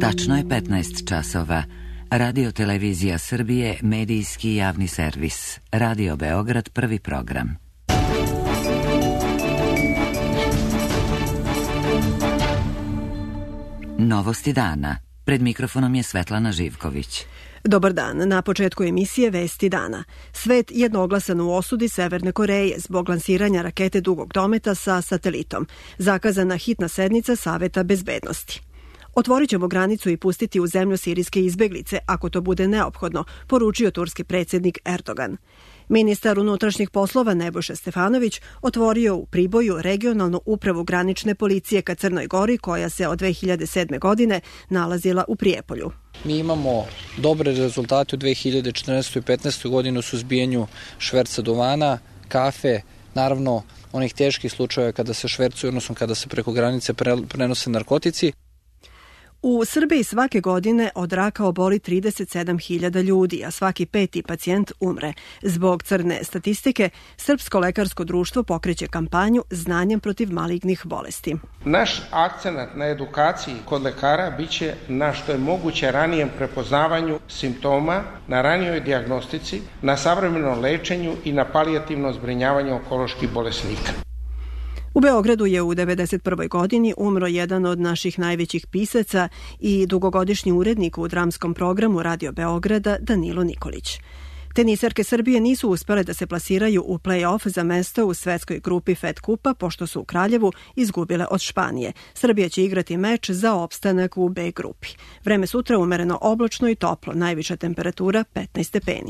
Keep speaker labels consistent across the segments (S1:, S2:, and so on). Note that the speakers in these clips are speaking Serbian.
S1: Tačno je 15 časova. Radio Televizija Srbije, medijski javni servis. Radio Beograd, prvi program. Novosti dana. Pred mikrofonom je Svetlana Živković.
S2: Dobar dan. Na početku emisije Vesti dana. Svet jednoglasan u osudi Severne Koreje zbog lansiranja rakete dugog dometa sa satelitom. Zakazana hitna sednica Saveta bezbednosti. Otvorit ćemo granicu i pustiti u zemlju sirijske izbeglice ako to bude neophodno, poručio turski predsjednik Erdogan. Ministar unutrašnjih poslova Nebojša Stefanović otvorio u Priboju regionalnu upravu granične policije ka Crnoj Gori koja se od 2007. godine nalazila u Prijepolju.
S3: Mi imamo dobre rezultate u 2014. i 2015. godini u suzbijanju šverca duvana, kafe, naravno onih teških slučajeva kada se švercuju, odnosno kada se preko granice prenose narkotici.
S2: U Srbiji svake godine od raka oboli 37.000 ljudi, a svaki 5. pacijent umre. Zbog crne statistike, Srpsko lekarsko društvo pokreće kampanju Znanjem protiv malignih bolesti.
S4: Naš akcenat na edukaciji kod lekara biće na što je moguće ranijem prepoznavanju simptoma, na ranijoj dijagnostici, na savremenom lečenju i na palijativnom zbrinjavanju onkoloških bolesnika.
S2: U Beogradu je u 1991. godini umro jedan od naših najvećih pisaca i dugogodišnji urednik u dramskom programu Radio Beograda Danilo Nikolić. Teniserke Srbije nisu uspele da se plasiraju u play-off za mesto u svetskoj grupi Fed Kupa pošto su u Kraljevu izgubile od Španije. Srbija će igrati meč za opstanak u B grupi. Vreme sutra umereno oblačno i toplo, najviša temperatura 15 stepeni.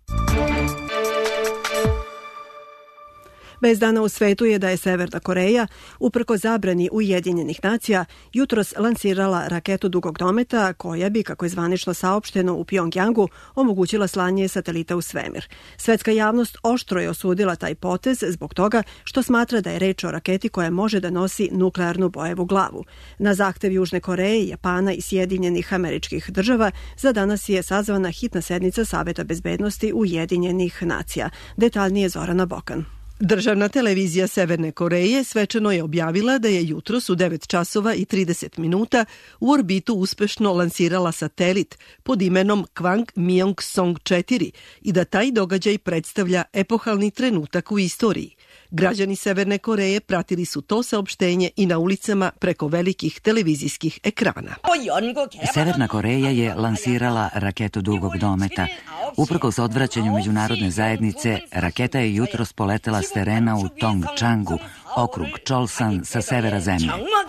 S2: Bez dana u svetu je da je Severna Koreja, uprko zabrani Ujedinjenih nacija, jutros lansirala raketu dugog dometa koja bi, kako je zvanično saopšteno u Pjongjangu, omogućila slanje satelita u svemir. Svetska javnost oštro je osudila taj potez zbog toga što smatra da je reč o raketi koja može da nosi nuklearnu bojevu glavu. Na zahtev Južne Koreje, Japana i Sjedinjenih Američkih Država za danas je sazvana hitna sednica Saveta bezbednosti Ujedinjenih nacija. Detaljnije Zorana Bokan.
S5: Državna televizija Severne Koreje svečano je objavila da je jutros u 9 časova i 30 minuta u orbitu uspešno lansirala satelit pod imenom Kwang Myeong-song 4 i da taj događaj predstavlja epohalni trenutak u istoriji. Građani Severne Koreje pratili su to saopštenje i na ulicama preko velikih televizijskih ekrana.
S1: Severna Koreja je lansirala raketu dugog dometa. Uprkos odvraćanju međunarodne zajednice, raketa je jutros poletela s terena u Tongchangu, okrug Cholsan sa severa zemlje.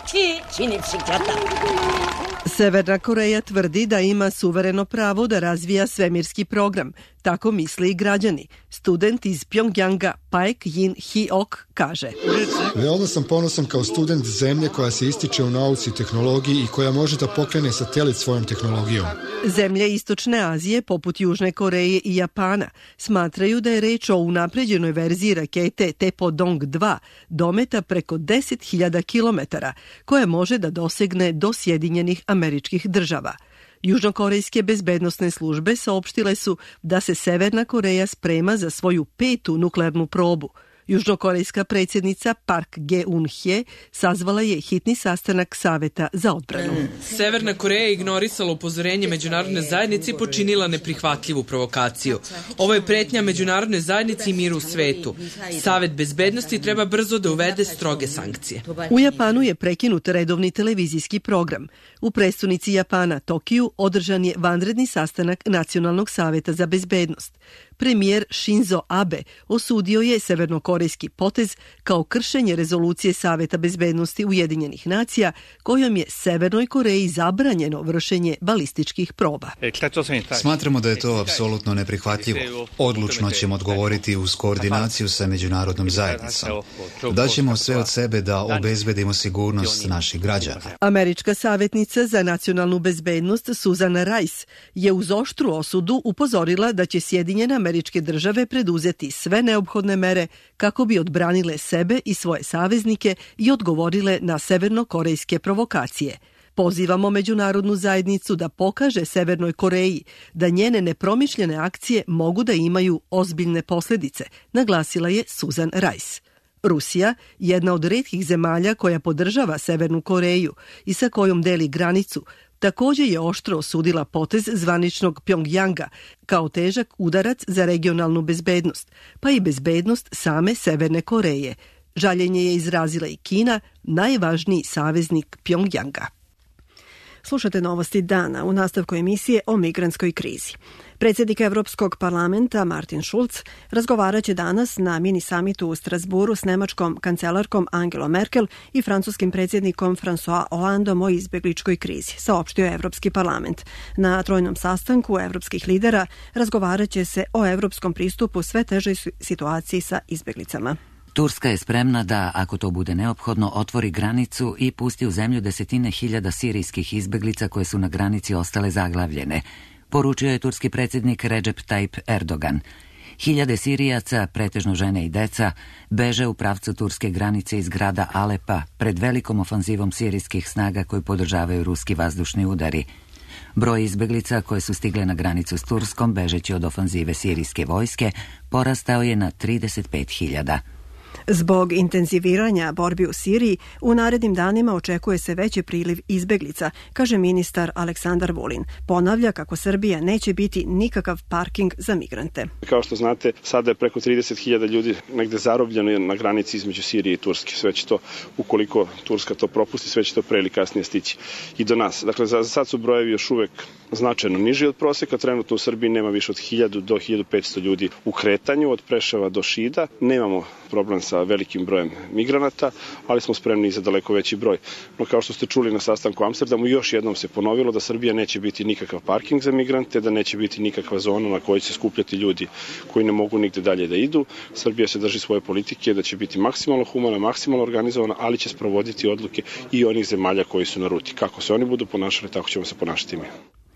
S5: Severna Koreja tvrdi da ima suvereno pravo da razvija svemirski program. Tako misle i građani. Student iz Pjongjanga Paek Yin Hyok kaže:
S6: Veoma sam ponosan kao student zemlje koja se ističe u nauci i tehnologiji i koja može da pokrene satelit svojom tehnologijom.
S5: Zemlje Istočne Azije, poput Južne Koreje i Japana, smatraju da je reč o unapređenoj verziji rakete Taepodong-2, dometa preko 10.000 kilometara, koja može da dosegne do Sjedinjenih Američkih Država. Južnokorejske bezbednosne službe saopštile su da se Severna Koreja sprema za svoju 5. nuklearnu probu. Južnokorejska predsjednica Park Geun-hye sazvala je hitni sastanak Saveta za odbranu.
S7: Severna Koreja je ignorisala upozorenje međunarodne zajednice i počinila neprihvatljivu provokaciju. Ovo je pretnja međunarodnoj zajednici i miru u svetu. Savet bezbednosti treba brzo da uvede stroge sankcije.
S5: U Japanu je prekinut redovni televizijski program. U prestonici Japana, Tokiju, održan je vanredni sastanak Nacionalnog saveta za bezbednost. Premijer Shinzo Abe osudio je severnokorejski potez kao kršenje rezolucije Saveta bezbednosti Ujedinjenih nacija kojom je Severnoj Koreji zabranjeno vršenje balističkih proba.
S8: Smatramo da je to apsolutno neprihvatljivo. Odlučno ćemo odgovoriti uz koordinaciju sa međunarodnom zajednicom. Daćemo sve od sebe da obezbedimo sigurnost naših građana.
S5: Američka savjetnica za nacionalnu bezbednost Susan Rice je uz oštru osudu upozorila da će Sjedinjene Američke Države preduzeti sve neophodne mere kako bi odbranile sebe i svoje saveznike i odgovorile na severnokorejske provokacije. Pozivamo međunarodnu zajednicu da pokaže Severnoj Koreji da njene nepromišljene akcije mogu da imaju ozbiljne posljedice, naglasila je Susan Rice. Rusija, jedna od retkih zemalja koja podržava Severnu Koreju i sa kojom deli granicu, također je oštro osudila potez zvaničnog Pjongjanga kao težak udarac za regionalnu bezbednost, pa i bezbednost same Severne Koreje. Žaljenje je izrazila i Kina, najvažniji saveznik Pjongjanga.
S2: Slušate novosti dana u nastavku emisije o migrantskoj krizi. Predsjednik Evropskog parlamenta Martin Schulz razgovarat će danas na mini samitu u Strasburu s nemačkom kancelarkom Angelom Merkel i francuskim predsjednikom François Hollandom o izbjegličkoj krizi, saopštio je Evropski parlament. Na trojnom sastanku evropskih lidera razgovarat će se o evropskom pristupu sve težoj situaciji sa izbjeglicama.
S1: Turska je spremna da, ako to bude neophodno, otvori granicu i pusti u zemlju desetine hiljada sirijskih izbjeglica koje su na granici ostale zaglavljene, poručio je turski predsjednik Recep Tayyip Erdogan. Hiljade Sirijaca, pretežno žene i deca, beže u pravcu turske granice iz grada Alepa pred velikom ofanzivom sirijskih snaga koji podržavaju ruski vazdušni udari. Broj izbjeglica koje su stigle na granicu s Turskom, bežeći od ofanzive sirijske vojske, porastao je na 35.000.
S2: Zbog intenziviranja borbi u Siriji, u narednim danima očekuje se veći priliv izbjeglica, kaže ministar Aleksandar Vulin. Ponavlja kako Srbija neće biti nikakav parking za migrante.
S9: Kao što znate, sada je preko 30.000 ljudi negde zarobljeno na granici između Sirije i Turske. Sve će to, ukoliko Turska to propusti, sve će to pre ili kasnije stići i do nas. Dakle, za sad su brojevi još uvek značajno niži od prosjeka. Trenutno u Srbiji nema više od 1000 do 1500 ljudi u kretanju, od Preševa do Šida. Nemamo problem sa velikim brojem migranata, ali smo spremni za daleko veći broj. No, kao što ste čuli na sastanku u Amsterdamu, još jednom se ponovilo da Srbija neće biti nikakav parking za migrante, da neće biti nikakva zona na kojoj će se skupljati ljudi koji ne mogu nigde dalje da idu. Srbija se drži svoje politike da će biti maksimalno humana, maksimalno organizovana, ali će sprovoditi odluke i onih zemalja koji su na ruti. Kako se oni budu ponašali, tako ćemo se ponašati mi.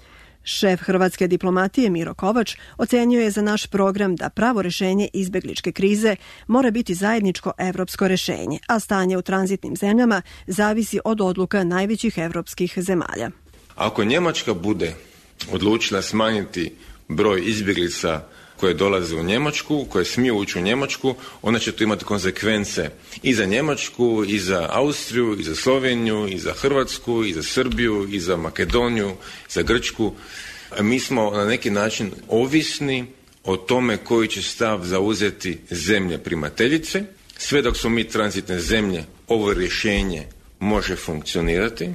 S2: Šef hrvatske diplomatije Miro Kovač ocenio je za naš program da pravo rješenje izbjegličke krize mora biti zajedničko evropsko rješenje, a stanje u tranzitnim zemljama zavisi od odluka najvećih evropskih zemalja.
S10: Ako Njemačka bude odlučila smanjiti broj izbjeglica koje dolaze u Njemačku, koje smiju ući u Njemačku, onda će to imati konsekvence i za Njemačku, i za Austriju, i za Sloveniju, i za Hrvatsku, i za Srbiju, i za Makedoniju, i za Grčku. Mi smo na neki način ovisni o tome koji će stav zauzeti zemlje primateljice. Sve dok smo mi tranzitne zemlje, ovo rješenje može funkcionirati.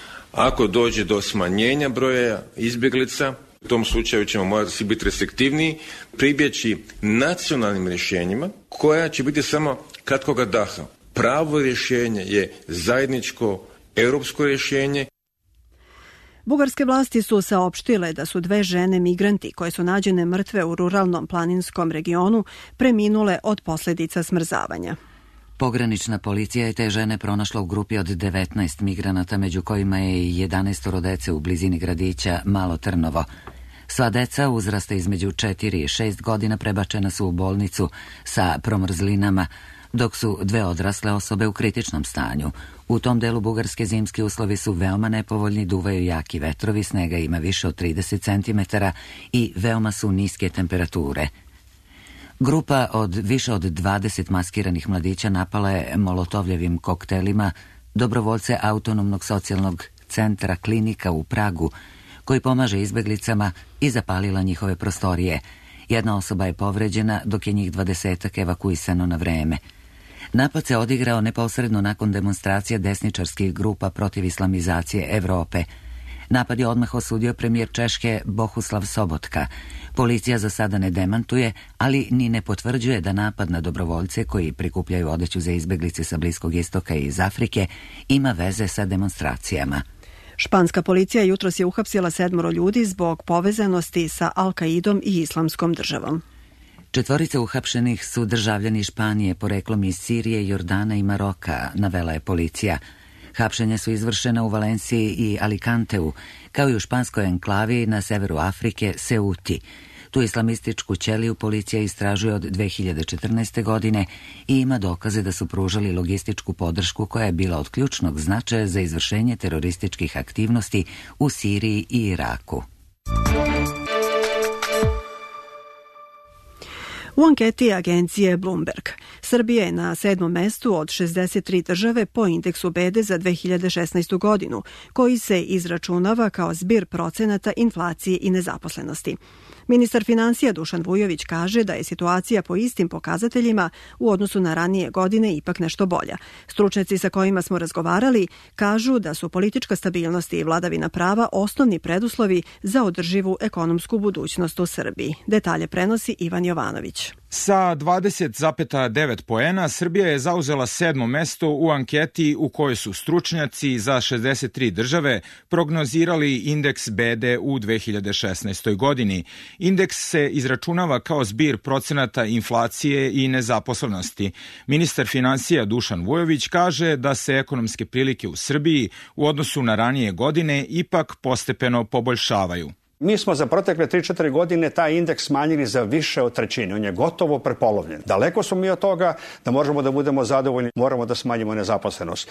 S10: Ako dođe do smanjenja broja izbjeglica, u tom slučaju ćemo morati svi biti restriktivniji, pribjeći nacionalnim rješenjima koja će biti samo kratkoga daha. Pravo rješenje je zajedničko europsko rješenje.
S2: Bugarske vlasti su saopštile da su 2 žene migranti koje su nađene mrtve u ruralnom planinskom regionu preminule od posljedica smrzavanja.
S1: Pogranična policija je te žene pronašla u grupi od 19 migranata, među kojima je i 11 dece u blizini gradića Malo Trnovo. Sva deca uzrasta između 4 i 6 godina prebačena su u bolnicu sa promrzlinama, dok su 2 odrasle osobe u kritičnom stanju. U tom delu Bugarske zimski uslovi su veoma nepovoljni, duvaju jaki vetrovi, snega ima više od 30 cm i veoma su niske temperature. Grupa od više od 20 maskiranih mladića napala je molotovljevim koktelima dobrovoljce autonomnog socijalnog centra Klinika u Pragu, koji pomaže izbjeglicama, i zapalila njihove prostorije. Jedna osoba je povređena, dok je njih 20 evakuisano na vreme. Napad se odigrao neposredno nakon demonstracije desničarskih grupa protiv islamizacije Evrope. Napad je odmah osudio premijer Češke Bohuslav Sobotka. Policija za sada ne demantuje, ali ni ne potvrđuje da napad na dobrovoljce koji prikupljaju odeću za izbjeglice sa Bliskog istoka i iz Afrike ima veze sa demonstracijama.
S2: Španska policija jutros je uhapsila 7 ljudi zbog povezanosti sa Al-Kaidom i Islamskom državom.
S1: 4 uhapšenih su državljani Španije poreklom iz Sirije, Jordana i Maroka, navela je policija. Hapšenja su izvršena u Valenciji i Alicanteu, kao i u španskoj enklavi na severu Afrike, Ceuti. Tu islamističku ćeliju policija istražuje od 2014. godine i ima dokaze da su pružali logističku podršku koja je bila od ključnog značaja za izvršenje terorističkih aktivnosti u Siriji i Iraku.
S2: U U anketi agencije Bloomberg, Srbija je na 7. mestu od 63 države po indeksu bede za 2016. godinu, koji se izračunava kao zbir procenata inflacije i nezaposlenosti. Ministar finansija Dušan Vujović kaže da je situacija po istim pokazateljima u odnosu na ranije godine ipak nešto bolja. Stručnjaci sa kojima smo razgovarali kažu da su politička stabilnost i vladavina prava osnovni preduslovi za održivu ekonomsku budućnost u Srbiji. Detalje prenosi Ivan Jovanović.
S11: Sa 20,9 poena Srbija je zauzela 7. mesto u anketi u kojoj su stručnjaci za 63 države prognozirali indeks bede u 2016. godini. Indeks se izračunava kao zbir procenata inflacije i nezaposlenosti. Ministar finansija Dušan Vujović kaže da se ekonomske prilike u Srbiji u odnosu na ranije godine ipak postepeno poboljšavaju.
S12: Mi smo za protekle 3-4 godine taj indeks smanjili za više od trećine. On je gotovo prepolovljen. Daleko smo mi od toga da možemo da budemo zadovoljni. Moramo da smanjimo nezaposlenost.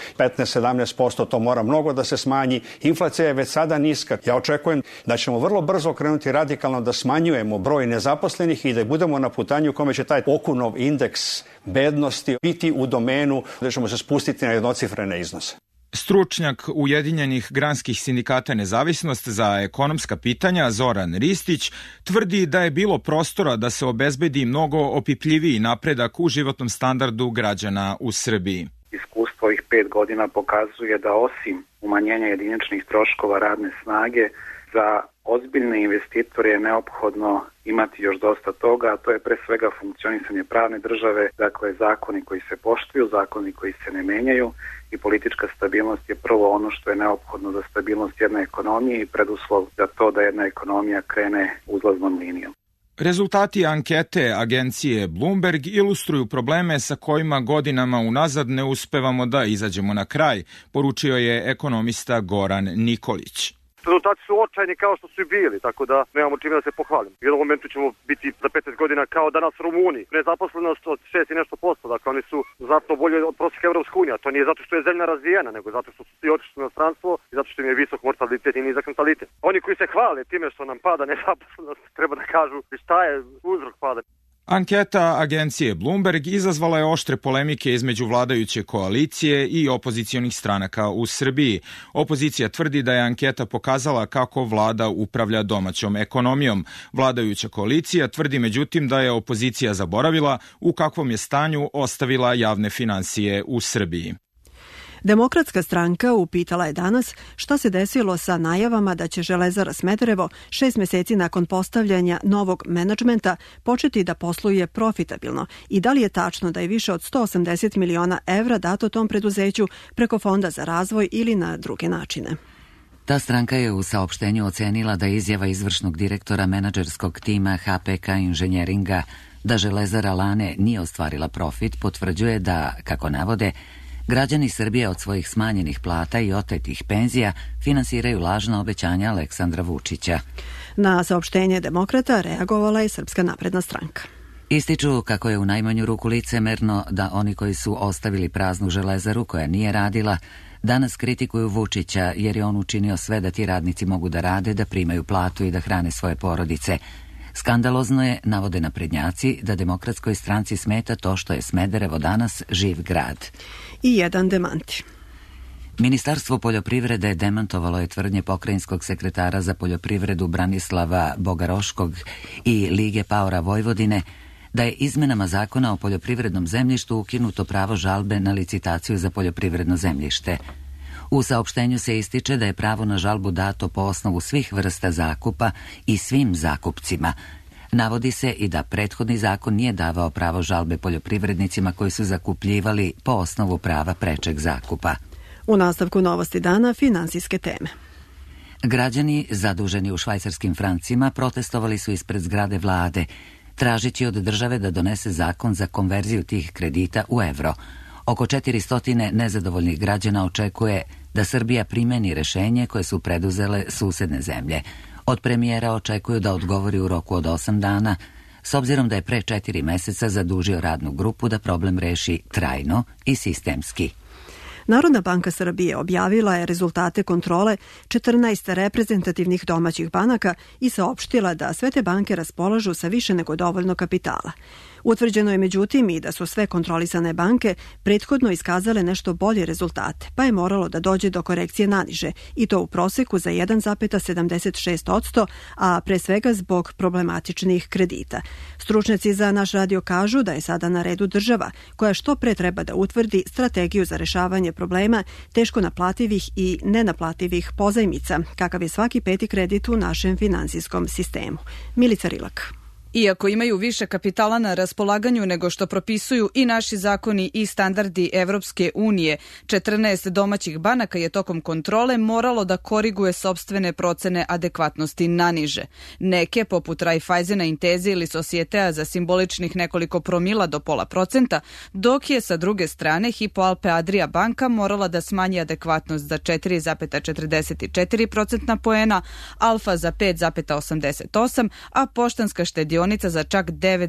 S12: 15-17% to mora mnogo da se smanji. Inflacija je već sada niska. Ja očekujem da ćemo vrlo brzo krenuti radikalno da smanjujemo broj nezaposlenih i da budemo na putanju u kome će taj Okunov indeks bednosti biti u domenu da ćemo se spustiti na jednocifrene iznose.
S11: Stručnjak Ujedinjenih granskih sindikata Nezavisnost za ekonomska pitanja Zoran Ristić tvrdi da je bilo prostora da se obezbedi mnogo opipljiviji napredak u životnom standardu građana u Srbiji.
S13: Iskustvo ovih 5 godina pokazuje da osim umanjenja jediničnih troškova radne snage, za ozbiljne investitore je neophodno imati još dosta toga, a to je pre svega funkcionisanje pravne države, dakle zakoni koji se poštuju, zakoni koji se ne menjaju i politička stabilnost je prvo ono što je neophodno za stabilnost jedne ekonomije i preduslov za to da jedna ekonomija krene uzlaznom linijom.
S11: Rezultati ankete agencije Bloomberg ilustruju probleme sa kojima godinama unazad ne uspevamo da izađemo na kraj, poručio je ekonomista Goran Nikolić.
S14: Rezultati su očajni kao što su i bili, tako da nemamo čime da se pohvalimo. U jednom momentu ćemo biti za 15 godina kao danas Rumuni. Nezaposlenost od 6 i nešto posto, dakle oni su znatno bolje od prosjeka Evropske unije. To nije zato što je zemlja razvijena, nego zato što su svi otišli na stranstvo i zato što im je visok mortalitet i nizak natalitet. Oni koji se hvale time što nam pada nezaposlenost, treba da kažu šta je uzrok pada.
S11: Anketa agencije Bloomberg izazvala je oštre polemike između vladajuće koalicije i opozicionih stranaka u Srbiji. Opozicija tvrdi da je anketa pokazala kako vlada upravlja domaćom ekonomijom. Vladajuća koalicija tvrdi međutim da je opozicija zaboravila u kakvom je stanju ostavila javne finansije u Srbiji.
S2: Demokratska stranka upitala je danas šta se desilo sa najavama da će Železara Smederevo 6 meseci nakon postavljanja novog menadžmenta početi da posluje profitabilno i da li je tačno da je više od 180 miliona evra dato tom preduzeću preko Fonda za razvoj ili na druge načine.
S1: Ta stranka je u saopštenju ocenila da izjava izvršnog direktora menadžerskog tima HPK Inženjeringa da Železara Lane nije ostvarila profit potvrđuje da, kako navode, građani Srbije od svojih smanjenih plata i otetih penzija finansiraju lažna obećanja Aleksandra Vučića.
S2: Na saopštenje Demokrata reagovala je Srpska napredna stranka.
S1: Ističu kako je u najmanju ruku licemerno da oni koji su ostavili praznu železaru koja nije radila, danas kritikuju Vučića jer je on učinio sve da ti radnici mogu da rade, da primaju platu i da hrane svoje porodice. Skandalozno je, navode naprednjaci, da Demokratskoj stranci smeta to što je Smederevo danas živ grad.
S2: I jedan demanti.
S1: Ministarstvo poljoprivrede demantovalo je tvrdnje pokrajinskog sekretara za poljoprivredu Branislava Bogaroškog i Lige paora Vojvodine da je izmenama zakona o poljoprivrednom zemljištu ukinuto pravo žalbe na licitaciju za poljoprivredno zemljište. U saopštenju se ističe da je pravo na žalbu dato po osnovu svih vrsta zakupa i svim zakupcima. Navodi se i da prethodni zakon nije davao pravo žalbe poljoprivrednicima koji su zakupljivali po osnovu prava prečeg zakupa.
S2: U nastavku Novosti dana finansijske teme.
S1: Građani zaduženi u švajcarskim francima protestovali su ispred zgrade vlade, tražeći od države da donese zakon za konverziju tih kredita u evro. Oko 400 nezadovoljnih građana očekuje da Srbija primeni rešenje koje su preduzele susedne zemlje. Od premijera očekuju da odgovori u roku od 8 dana, s obzirom da je pre 4 meseca zadužio radnu grupu da problem reši trajno i sistemski.
S2: Narodna banka Srbije objavila je rezultate kontrole 14 reprezentativnih domaćih banaka i saopštila da sve te banke raspolažu sa više nego dovoljno kapitala. Utvrđeno je međutim i da su sve kontrolisane banke prethodno iskazale nešto bolje rezultate, pa je moralo da dođe do korekcije naniže, i to u proseku za 1,76%, a pre svega zbog problematičnih kredita. Stručnjaci za naš radio kažu da je sada na redu država, koja što pre treba da utvrdi strategiju za rešavanje problema teško naplativih i nenaplativih pozajmica, kakav je svaki peti kredit u našem finansijskom sistemu. Milica Rilak.
S15: Iako imaju više kapitala na raspolaganju nego što propisuju i naši zakoni i standardi Evropske unije, 14 domaćih banaka je tokom kontrole moralo da koriguje sopstvene procene adekvatnosti naniže. Neke, poput Raiffeisena, Inteze ili Societea za simboličnih nekoliko promila do 0,5%, dok je sa druge strane Hypo Alpe Adria banka morala da smanji adekvatnost za 4,44% poena, Alfa za 5,88%, a Poštanska štedionica za čak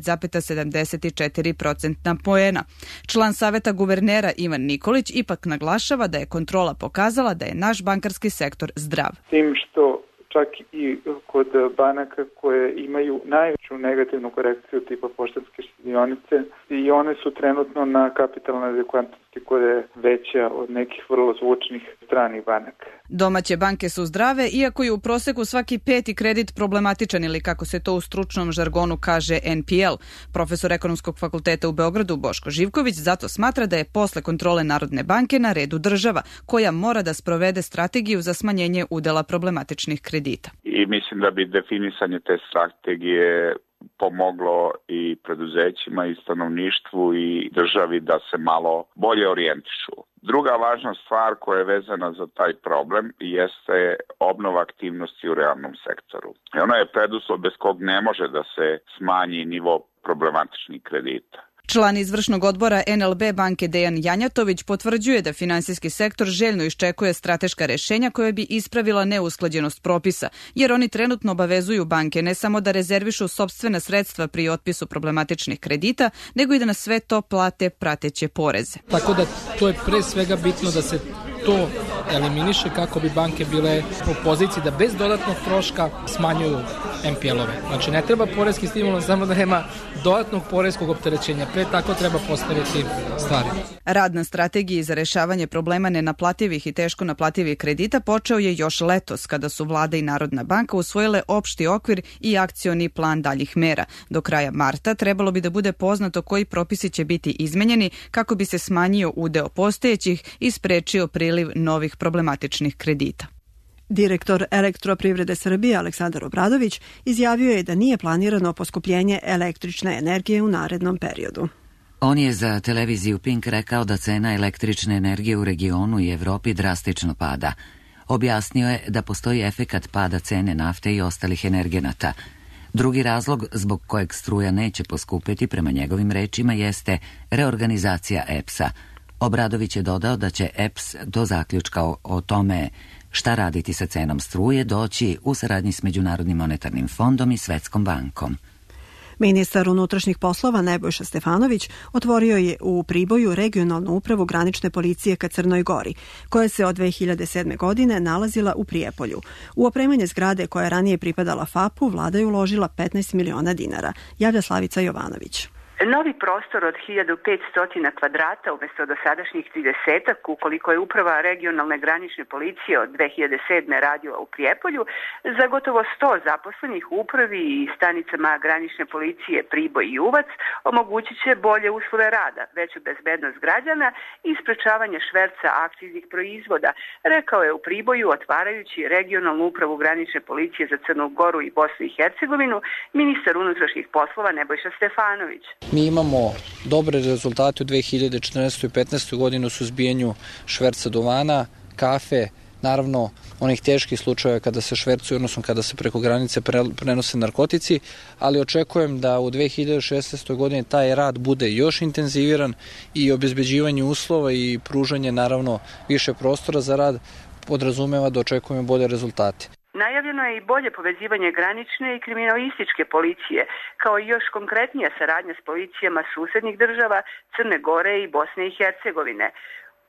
S15: 9,74% poena. Član saveta guvernera Ivan Nikolić ipak naglašava da je kontrola pokazala da je naš bankarski sektor zdrav.
S16: Tim što čak i kod banaka koje imaju najveću negativnu korekciju tipa Poštanske štedionice, i one su trenutno na kapitalnoj adekvatnosti koja je veća od nekih vrlo zvučnih stranih banaka.
S15: Domaće banke su zdrave, iako je u proseku svaki peti kredit problematičan ili, kako se to u stručnom žargonu kaže, NPL. Profesor Ekonomskog fakulteta u Beogradu Boško Živković zato smatra da je posle kontrole Narodne banke na redu država, koja mora da sprovede strategiju za smanjenje udela problematičnih kredita.
S17: I mislim da bi definisanje te strategije pomoglo i preduzećima i stanovništvu i državi da se malo bolje orijentišu. Druga važna stvar koja je vezana za taj problem jeste obnova aktivnosti u realnom sektoru. I ono je preduslov bez kog ne može da se smanji nivo problematičnih kredita.
S15: Član izvršnog odbora NLB banke Dejan Janjatović potvrđuje da finansijski sektor željno iščekuje strateška rešenja koje bi ispravila neusklađenost propisa, jer oni trenutno obavezuju banke ne samo da rezervišu sopstvena sredstva pri otpisu problematičnih kredita, nego i da na sve to plate prateće poreze.
S18: Tako da to je pre svega bitno da se to eliminiše kako bi banke bile u poziciji da bez dodatnog troška smanjuju NPL-ove. Znači ne treba poreski stimulans, samo da nema dodatnog poreskog opterećenja. Pre tako treba postaviti stvari.
S15: Rad na strategiji za rešavanje problema nenaplativih i teško naplativih kredita počeo je još letos, kada su Vlada i Narodna banka usvojile opšti okvir i akcioni plan daljih mera. Do kraja marta trebalo bi da bude poznato koji propisi će biti izmenjeni kako bi se smanjio udeo postojećih i sprečio priliv novih problematičnih kredita.
S2: Direktor Elektroprivrede Srbije Aleksandar Obradović izjavio je da nije planirano poskupljenje električne energije u narednom periodu.
S1: On je za televiziju Pink rekao da cena električne energije u regionu i Evropi drastično pada. Objasnio je da postoji efekat pada cene nafte i ostalih energenata. Drugi razlog zbog kojeg struja neće poskupeti, prema njegovim rečima, jeste reorganizacija EPS-a. Obradović je dodao da će EPS do zaključka o tome šta raditi sa cenom struje doći u saradnji s Međunarodnim monetarnim fondom i Svetskom bankom.
S2: Ministar unutrašnjih poslova Nebojša Stefanović otvorio je u Priboju regionalnu upravu granične policije ka Crnoj Gori, koja se od 2007. godine nalazila u Prijepolju. U opremanje zgrade koja je ranije pripadala FAP-u vlada je uložila 15 miliona dinara, javlja Slavica Jovanović.
S19: Novi prostor od 1500 kvadrata umjesto dosadašnjih 30, ukoliko je uprava regionalne granične policije od 2007. radila u Prijepolju, za gotovo 100 zaposlenih u upravi i stanicama granične policije Priboj i Uvac omogućit će bolje uslove rada, veću bezbednost građana i sprečavanje šverca akciznih proizvoda, rekao je u Priboju otvarajući regionalnu upravu granične policije za Crnu Goru i Bosnu i Hercegovinu ministar unutrašnjih poslova Nebojša Stefanović.
S3: Mi imamo dobre rezultate u 2014. i 2015. godinu u suzbijanju šverca duvana, kafe, naravno onih teških slučajeva kada se švercuju, odnosno kada se preko granice prenose narkotici, ali očekujem da u 2016. godini taj rad bude još intenziviran i obezbeđivanje uslova i pružanje naravno više prostora za rad podrazumeva da očekujemo bolje rezultate.
S19: Najavljeno je i bolje povezivanje granične i kriminalističke policije, kao i još konkretnija saradnja s policijama susednih država Crne Gore i Bosne i Hercegovine.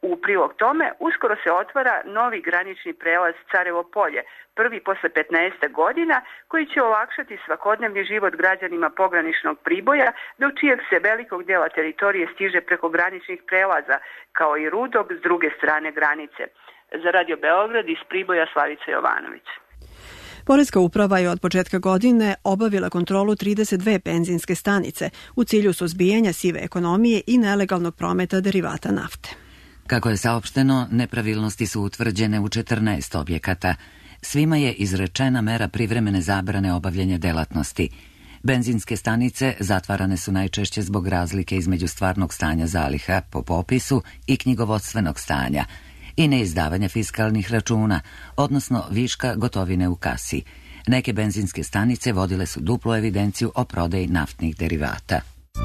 S19: U prilog tome, uskoro se otvara novi granični prelaz Carevo Polje, prvi posle 15 godina, koji će olakšati svakodnevni život građanima pograničnog Priboja, do čijeg se velikog dela teritorije stiže preko graničnih prelaza, kao i Rudog s druge strane granice. Za Radio Beograd iz Priboja Slavica Jovanović.
S2: Poreska uprava je od početka godine obavila kontrolu 32 benzinske stanice u cilju suzbijanja sive ekonomije i nelegalnog prometa derivata nafte.
S1: Kako je saopšteno, nepravilnosti su utvrđene u 14 objekata. Svima je izrečena mera privremene zabrane obavljanja delatnosti. Benzinske stanice zatvarane su najčešće zbog razlike između stvarnog stanja zaliha po popisu i knjigovodstvenog stanja i neizdavanja fiskalnih računa, odnosno viška gotovine u kasi. Neke benzinske stanice vodile su duplu evidenciju o prodaji naftnih derivata.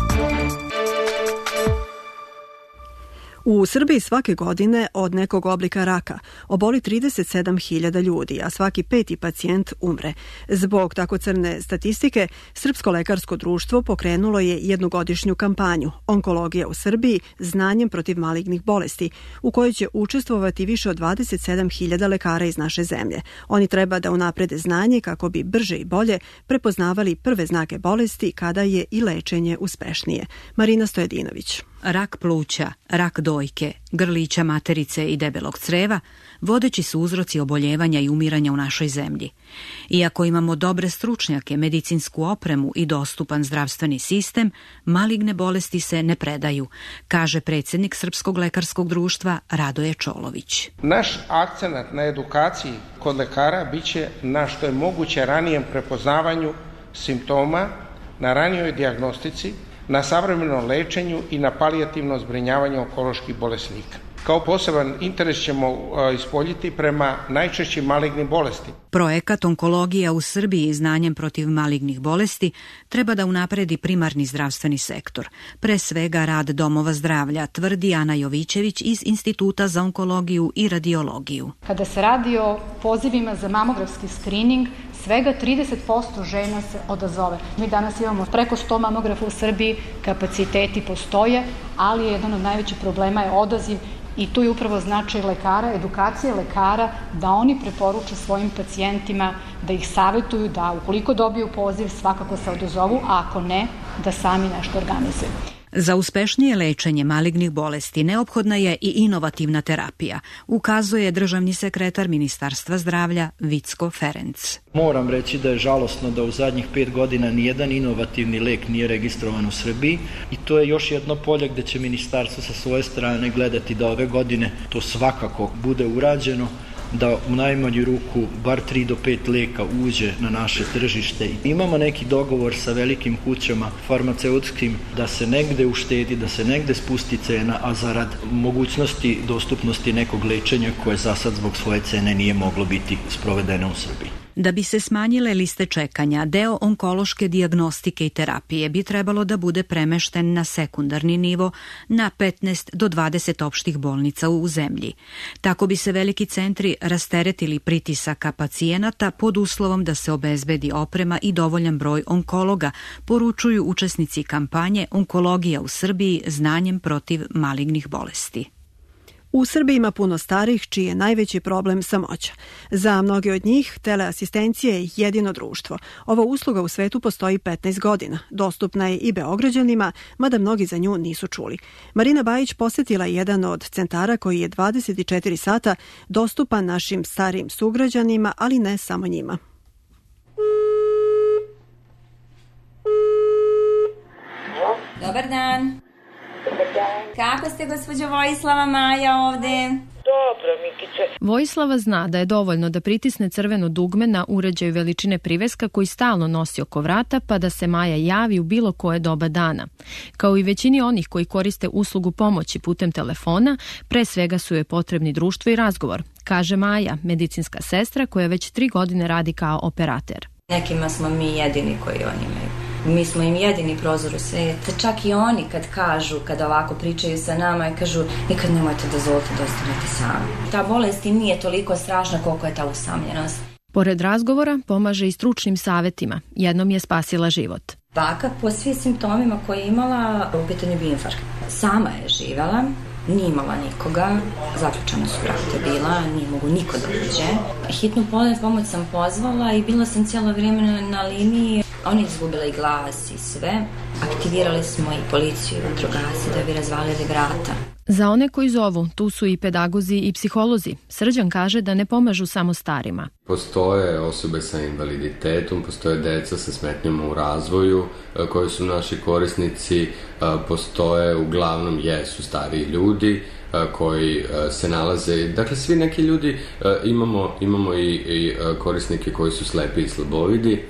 S2: U Srbiji svake godine od nekog oblika raka oboli 37.000 ljudi, a svaki 5. pacijent umre. Zbog tako crne statistike, Srpsko lekarsko društvo pokrenulo je jednogodišnju kampanju Onkologija u Srbiji, znanjem protiv malignih bolesti, u kojoj će učestvovati više od 27.000 lekara iz naše zemlje. Oni treba da unaprede znanje kako bi brže i bolje prepoznavali prve znake bolesti kada je i lečenje uspešnije. Marina Stojedinović.
S20: Rak pluća, rak dojke, grlića materice i debelog creva vodeći su uzroci oboljevanja i umiranja u našoj zemlji. Iako imamo dobre stručnjake, medicinsku opremu i dostupan zdravstveni sistem, maligne bolesti se ne predaju, kaže predsjednik Srpskog lekarskog društva Radoje Čolović.
S4: Naš akcenat na edukaciji kod lekara biće na što je moguće ranijem prepoznavanju simptoma, na ranijoj dijagnostici, na savremenom lečenju i na palijativnom zbrinjavanju onkoloških bolesnika. Kao poseban interes ćemo ispoljiti prema najčešćim malignim bolesti.
S20: Projekat Onkologija u Srbiji znanjem protiv malignih bolesti treba da unapredi primarni zdravstveni sektor. Pre svega rad domova zdravlja, tvrdi Ana Jovićević iz Instituta za onkologiju i radiologiju.
S21: Kada se radi o pozivima za mamografski skrining, svega 30% žena se odazove. Mi danas imamo preko 100 mamografa u Srbiji, kapaciteti postoje, ali jedan od najvećih problema je odaziv i tu je upravo značaj lekara, edukacije lekara, da oni preporuče svojim pacijentima, da ih savjetuju, da ukoliko dobiju poziv svakako se odazovu, a ako ne, da sami nešto organizuju.
S20: Za uspešnije lečenje malignih bolesti neophodna je i inovativna terapija, ukazuje državni sekretar Ministarstva zdravlja Vicko Ferenc.
S22: Moram reći da je žalosno da u zadnjih 5 godina nijedan inovativni lek nije registrovan u Srbiji i to je još jedno polje gde će ministarstvo sa svoje strane gledati da ove godine to svakako bude urađeno, da u najmanju ruku bar 3 do 5 leka uđe na naše tržište. Imamo neki dogovor sa velikim kućama farmaceutskim da se negde uštedi, da se negde spusti cena, a zarad mogućnosti dostupnosti nekog lečenja koje za sad zbog svoje cene nije moglo biti sprovedeno u Srbiji.
S20: Da bi se smanjile liste čekanja, deo onkološke dijagnostike i terapije bi trebalo da bude premešten na sekundarni nivo na 15 do 20 opštih bolnica u zemlji. Tako bi se veliki centri rasteretili pritisaka pacijenata pod uslovom da se obezbedi oprema i dovoljan broj onkologa, poručuju učesnici kampanje Onkologija u Srbiji znanjem protiv malignih bolesti.
S2: U Srbiji ima puno starih čiji je najveći problem samoća. Za mnoge od njih teleasistencija je jedino društvo. Ova usluga u svetu postoji 15 godina. Dostupna je i Beograđanima, mada mnogi za nju nisu čuli. Marina Bajić posjetila jedan od centara koji je 24 sata dostupan našim starijim sugrađanima, ali ne samo njima.
S23: Dobar dan. Kako ste, gospođo Vojislava, Maja ovde?
S24: Dobro, Mikice.
S25: Vojislava zna da je dovoljno da pritisne crveno dugme na uređaju veličine priveska koji stalno nosi oko vrata, pa da se Maja javi u bilo koje doba dana. Kao i većini onih koji koriste uslugu pomoći putem telefona, pre svega su joj potrebni društvo i razgovor, kaže Maja, medicinska sestra koja već 3 godine radi kao operater.
S23: Nekima smo mi jedini koji oni imaju. Mi smo im jedini prozor u svijet. Čak i oni kad kažu, kada ovako pričaju sa nama i kažu nikad nemojte dozvoliti da ostanete sami. Ta bolest im nije toliko strašna koliko je ta usamljenost.
S25: Pored razgovora pomaže i stručnim savjetima. Jednom je spasila život.
S23: Baka po svim simptomima koje je imala, u pitanju bi infarkt. Sama je živela, Nije imala nikoga, zaključana su vrata bila, nije mogu niko da uđe. Hitnu pomoć sam pozvala i bila sam cijelo vrijeme na liniji. Oni izgubili glas i sve. Aktivirali smo i policiju i vatrogasce da bi razvalili vrata.
S25: Za one koji zovu, tu su i pedagozi i psiholozi. Srđan kaže da ne pomažu samo starima.
S5: Postoje osobe sa invaliditetom, postoje deca sa smetnjama u razvoju koji su naši korisnici, postoje uglavnom jesu stariji ljudi koji se nalaze, dakle svi neki ljudi, imamo i korisnike koji su slepi i slabovidi,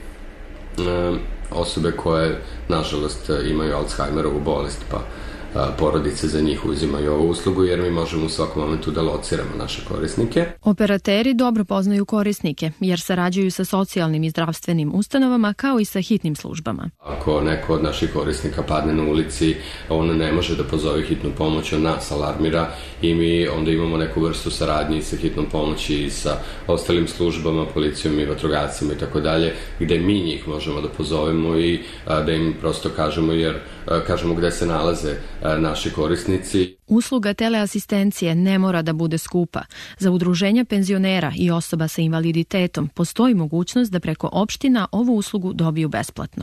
S5: osobe koje nažalost imaju Alzheimerovu bolest, pa porodice za njih uzimaju ovu uslugu jer mi možemo u svakom momentu da lociramo naše korisnike.
S25: Operateri dobro poznaju korisnike jer sarađuju sa socijalnim i zdravstvenim ustanovama kao i sa hitnim službama.
S5: Ako neko od naših korisnika padne na ulici, on ne može da pozove hitnu pomoć, on nas alarmira i mi onda imamo neku vrstu saradnje sa hitnom pomoći i sa ostalim službama, policijom i vatrogascima i tako dalje, gde mi njih možemo da pozovemo i da im prosto kažemo gde se nalaze naši korisnici.
S25: Usluga teleasistencije ne mora da bude skupa. Za udruženja penzionera i osoba sa invaliditetom postoji mogućnost da preko opština ovu uslugu dobiju besplatno.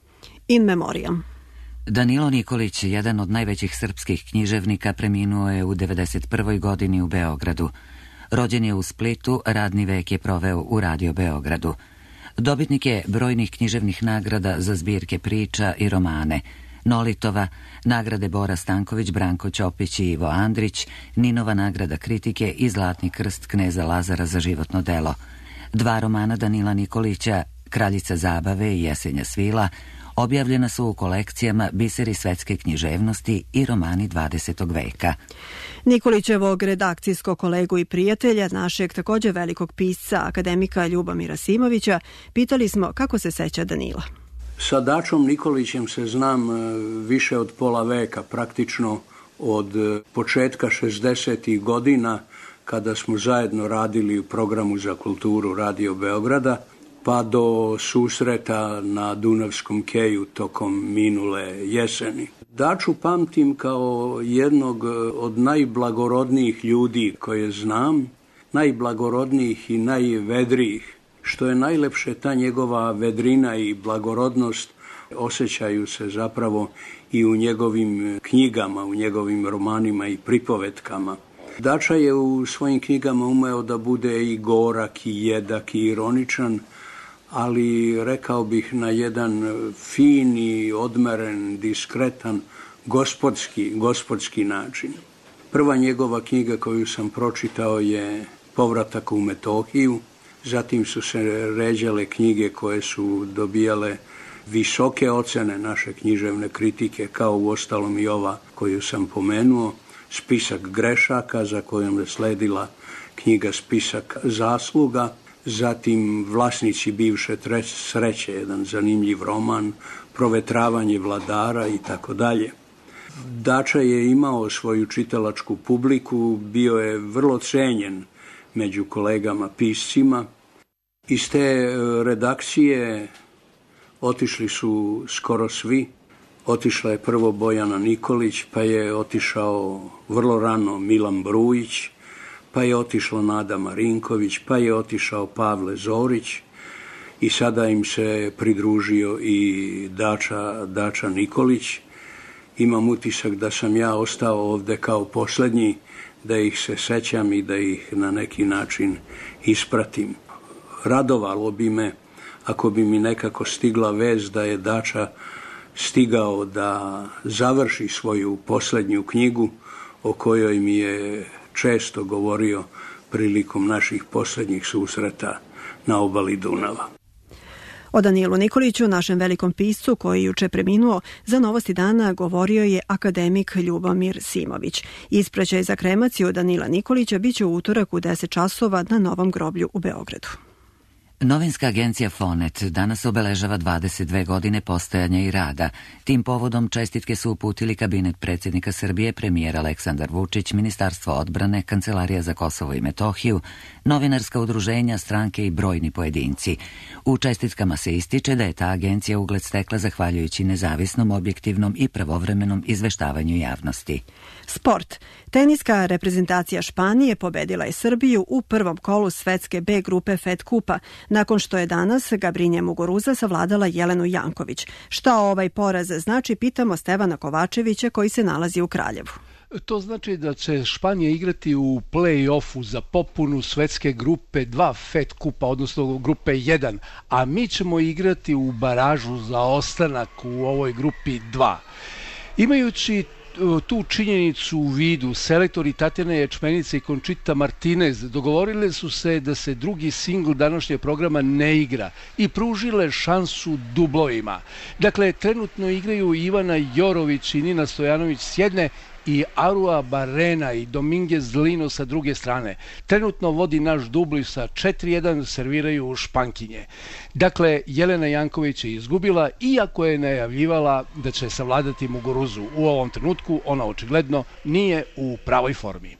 S2: In memoriam.
S1: Danilo Nikolić, jedan od najvećih srpskih književnika, preminuo je u 91. godini u Beogradu. Rođen je u Splitu, radni vek je proveo u Radio Beogradu. Dobitnik je brojnih književnih nagrada za zbirke priča i romane. Nolitova, nagrade Bora Stanković, Branko Ćopić i Ivo Andrić, Ninova nagrada kritike i Zlatni krst kneza Lazara za životno delo. 2 romana Danila Nikolića, Kraljica zabave i Jesenja svila, objavljena su u kolekcijama Biseri svetske književnosti i romani 20. veka.
S2: Nikolićevog redakcijskog kolegu i prijatelja, našeg također velikog pisca, akademika Ljubomira Simovića, pitali smo kako se seća Danila.
S6: Sa Dačom Nikolićem se znam više od pola veka, praktično od početka 60. godina, kada smo zajedno radili u programu za kulturu Radio Beograda, pa do susreta na Dunavskom keju tokom minule jeseni. Daču pamtim kao jednog od najblagorodnijih ljudi koje znam, najblagorodnijih i najvedrijih. Što je najlepše, ta njegova vedrina i blagorodnost osjećaju se zapravo i u njegovim knjigama, u njegovim romanima i pripovetkama. Dača je u svojim knjigama umeo da bude i gorak, i jednak, i ironičan, ali rekao bih na jedan fin i odmeren, diskretan, gospodski način. Prva njegova knjiga koju sam pročitao je Povratak u Metohiju. Zatim su se ređale knjige koje su dobijale visoke ocene naše književne kritike, kao uostalom i ova koju sam pomenuo, Spisak grešaka, za kojom je sledila knjiga Spisak zasluga, zatim Vlasnici bivše sreće, jedan zanimljiv roman, Provetravanje vladara i tako dalje. Dača je imao svoju čitalačku publiku, bio je vrlo cenjen među kolegama piscima. Iz te redakcije otišli su skoro svi. Otišla je prvo Bojana Nikolić, pa je otišao vrlo rano Milan Brujić, pa je otišla Nada Marinković, pa je otišao Pavle Zorić i sada im se pridružio i Dača Nikolić. Imam utisak da sam ja ostao ovde kao posljednji, da ih se sećam i da ih na neki način ispratim. Radovalo bi me ako bi mi nekako stigla vez da je Dača stigao da završi svoju posljednju knjigu o kojoj mi je često govorio prilikom naših posljednjih susreta na obali Dunava.
S2: O Danilu Nikoliću, našem velikom piscu koji juče preminuo, za Novosti dana govorio je akademik Ljubomir Simović. Ispraćaj za kremaciju Danila Nikolića biće u utorak u 10 časova na Novom groblju u Beogradu.
S1: Novinska agencija Fonet danas obeležava 22 godine postojanja i rada. Tim povodom čestitke su uputili kabinet predsjednika Srbije, premijer Aleksandar Vučić, Ministarstvo odbrane, Kancelarija za Kosovo i Metohiju, novinarska udruženja, stranke i brojni pojedinci. U čestitkama se ističe da je ta agencija ugled stekla zahvaljujući nezavisnom, objektivnom i pravovremenom izveštavanju javnosti.
S2: Sport. Teniska reprezentacija Španije pobedila je Srbiju u prvom kolu svetske B grupe Fed kupa, nakon što je danas Gabrinja Muguruza savladala Jelenu Janković. Šta ovaj poraz znači, pitamo Stevana Kovačevića koji se nalazi u Kraljevu.
S7: To znači da će Španija igrati u play-offu za popunu svetske grupe 2 Fed kupa, odnosno grupe 1, a mi ćemo igrati u baražu za ostanak u ovoj grupi 2. Imajući tu činjenicu u vidu, selektori Tatjana Ječmenica i Conchita Martinez dogovorile su se da se drugi singl današnjeg programa ne igra i pružile šansu dublovima. Dakle, trenutno igraju Ivana Jorović i Nina Stojanović s jedne i Arua Barrena i Dominguez Lino sa druge strane. Trenutno vodi naš dubli sa 4-1, serviraju u Špankinje. Dakle, Jelena Janković je izgubila, iako je najavljivala da će savladati Muguruzu. U ovom trenutku ona očigledno nije u pravoj formi.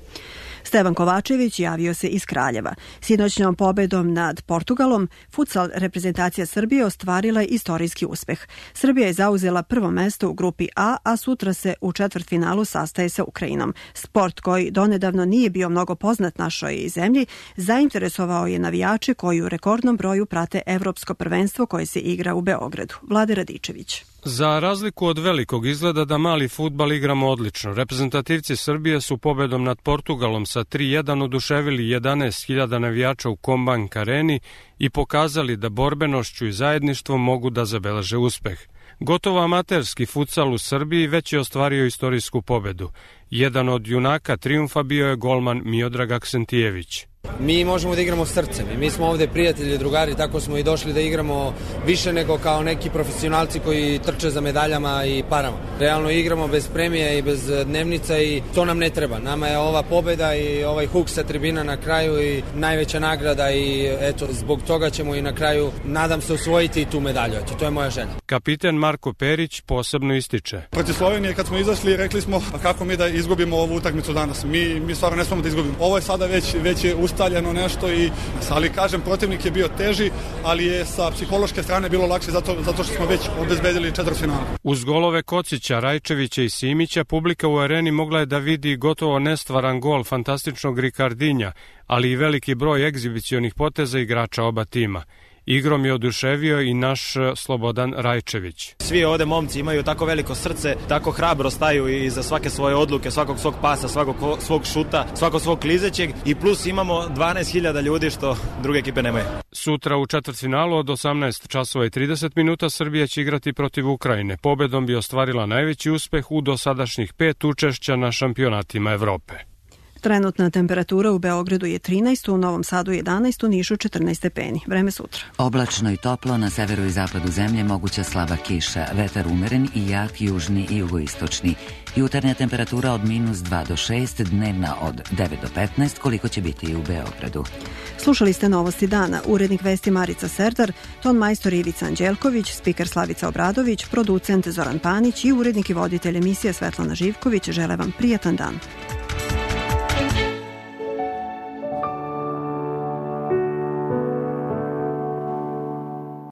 S2: Stevan Kovačević javio se iz Kraljeva. Sinoćnom pobedom nad Portugalom, futsal reprezentacija Srbije ostvarila je istorijski uspeh. Srbija je zauzela prvo mesto u grupi A, a sutra se u četvrtfinalu sastaje sa Ukrajinom. Sport koji donedavno nije bio mnogo poznat našoj zemlji, zainteresovao je navijače koji u rekordnom broju prate Evropsko prvenstvo koje se igra u Beogradu. Vlade Radičević.
S8: Za razliku od velikog izgleda da mali fudbal igramo odlično. Reprezentativci Srbije su pobedom nad Portugalom sa 3-1 oduševili 11.000 navijača u Kombank areni i pokazali da borbenošću i zajedništvom mogu da zabeleže uspeh. Gotovo amaterski futsal u Srbiji već je ostvario istorijsku pobedu. Jedan od junaka trijumfa bio je golman Miodrag Aksentijević.
S9: Mi možemo da igramo srcem i mi smo ovde prijatelji, drugari, tako smo i došli da igramo više nego kao neki profesionalci koji trče za medaljama i parama. Realno igramo bez premije i bez dnevnica i to nam ne treba. Nama je ova pobeda i ovaj huk sa tribina na kraju i najveća nagrada i eto, zbog toga ćemo i na kraju, nadam se, osvojiti tu medalju. Eto, to je moja želja.
S8: Kapiten Marko Perić posebno ističe.
S10: Protiv Slovenije kad smo izašli rekli smo kako mi da izgubimo ovu utakmicu danas. Mi stvarno ne smemo da izgubimo. Ovo je sada već je ustaljeno nešto, ali kažem, protivnik je bio teži, ali je sa psihološke strane bilo lakše zato što smo već obezbedili četvrtfinale.
S8: Uz golove Kocića, Rajčevića i Simića, publika u areni mogla je da vidi gotovo nestvaran gol fantastičnog Rikardinja, ali i veliki broj egzibicionih poteza igrača oba tima. Igrom je oduševio i naš Slobodan Rajčević.
S24: Svi ovde momci imaju tako veliko srce, tako hrabro staju iza svake svoje odluke, svakog svog pasa, svakog svog šuta, svakog svog klizećeg i plus imamo 12.000 ljudi što druge ekipe nemaju.
S8: Sutra u četvrtfinalu od 18 časova i 30 minuta Srbija će igrati protiv Ukrajine. Pobedom bi ostvarila najveći uspeh u dosadašnjih 5 učešća na šampionatima Evrope.
S2: Trenutna temperatura u Beogradu je 13, u Novom Sadu 11, u Nišu 14 stepeni. Vreme sutra.
S1: Oblačno i toplo, na severu i zapadu zemlje moguća slaba kiša, vetar umeren i jak južni i jugoistočni. Jutarnja temperatura od -2 do 6, dnevna od 9 do 15, koliko će biti i u Beogradu.
S2: Slušali ste Novosti dana, urednik vesti Marica Serdar, ton majstor Ivica Anđelković, spiker Slavica Obradović, producent Zoran Panić i urednik i voditelj emisije Svetlana Živković. Žele vam prijatan dan.